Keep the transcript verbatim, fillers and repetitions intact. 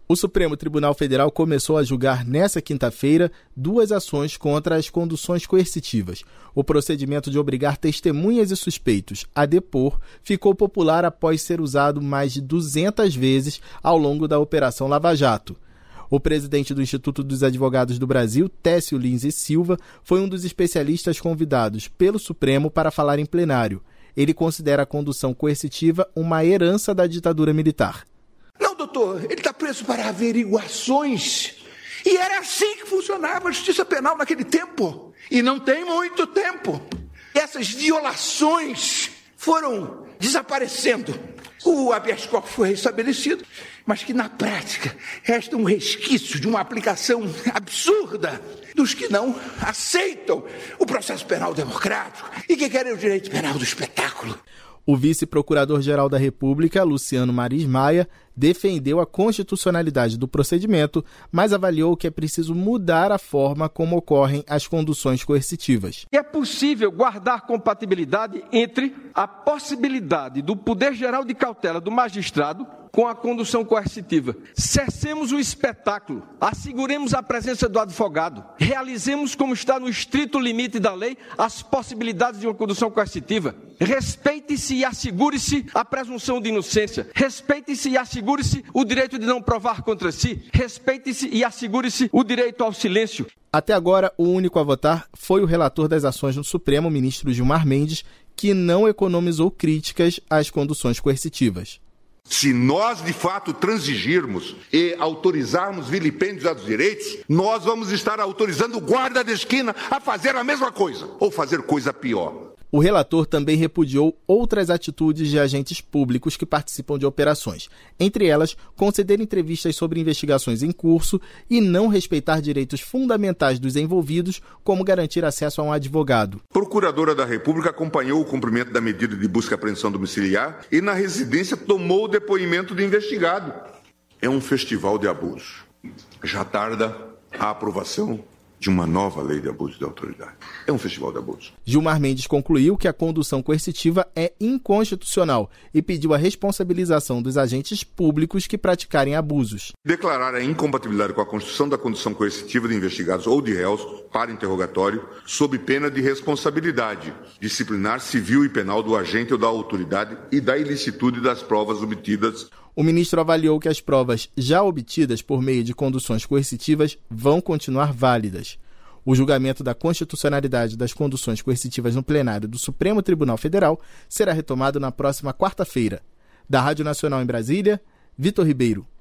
O Supremo Tribunal Federal começou a julgar nesta quinta-feira duas ações contra as conduções coercitivas. O procedimento de obrigar testemunhas e suspeitos a depor ficou popular após ser usado mais de duzentas vezes ao longo da Operação Lava Jato. O presidente do Instituto dos Advogados do Brasil, Técio Lins e Silva, foi um dos especialistas convidados pelo Supremo para falar em plenário. Ele considera a condução coercitiva uma herança da ditadura militar. Não, doutor, ele está preso para averiguações. E era assim que funcionava a justiça penal naquele tempo. E não tem muito tempo. Essas violações foram desaparecendo. O habeas corpus foi restabelecido, mas que na prática resta um resquício de uma aplicação absurda dos que não aceitam o processo penal democrático e que querem o direito penal do espetáculo. O vice-procurador-geral da República, Luciano Maris Maia, defendeu a constitucionalidade do procedimento, mas avaliou que é preciso mudar a forma como ocorrem as conduções coercitivas. É possível guardar compatibilidade entre a possibilidade do poder geral de cautela do magistrado com a condução coercitiva. Cessemos o espetáculo, asseguremos a presença do advogado, realizemos como está no estrito limite da lei as possibilidades de uma condução coercitiva. Respeite-se e assegure-se a presunção de inocência. Respeite-se e assegure-se o direito de não provar contra si. Respeite-se e assegure-se o direito ao silêncio. Até agora, o único a votar foi o relator das ações no Supremo, o ministro Gilmar Mendes, que não economizou críticas às conduções coercitivas. Se nós, de fato, transigirmos e autorizarmos vilipêndios aos direitos, nós vamos estar autorizando o guarda da esquina a fazer a mesma coisa, ou fazer coisa pior. O relator também repudiou outras atitudes de agentes públicos que participam de operações, entre elas, conceder entrevistas sobre investigações em curso e não respeitar direitos fundamentais dos envolvidos, como garantir acesso a um advogado. A Procuradora da República acompanhou o cumprimento da medida de busca e apreensão domiciliar e, na residência, tomou o depoimento do investigado. É um festival de abuso. Já tarda a aprovação de uma nova lei de abuso de autoridade. É um festival de abuso. Gilmar Mendes concluiu que a condução coercitiva é inconstitucional e pediu a responsabilização dos agentes públicos que praticarem abusos. Declarar a incompatibilidade com a Constituição da condução coercitiva de investigados ou de réus para interrogatório sob pena de responsabilidade disciplinar civil e penal do agente ou da autoridade e da ilicitude das provas obtidas. O ministro avaliou que as provas já obtidas por meio de conduções coercitivas vão continuar válidas. O julgamento da constitucionalidade das conduções coercitivas no plenário do Supremo Tribunal Federal será retomado na próxima quarta-feira. Da Rádio Nacional em Brasília, Vitor Ribeiro.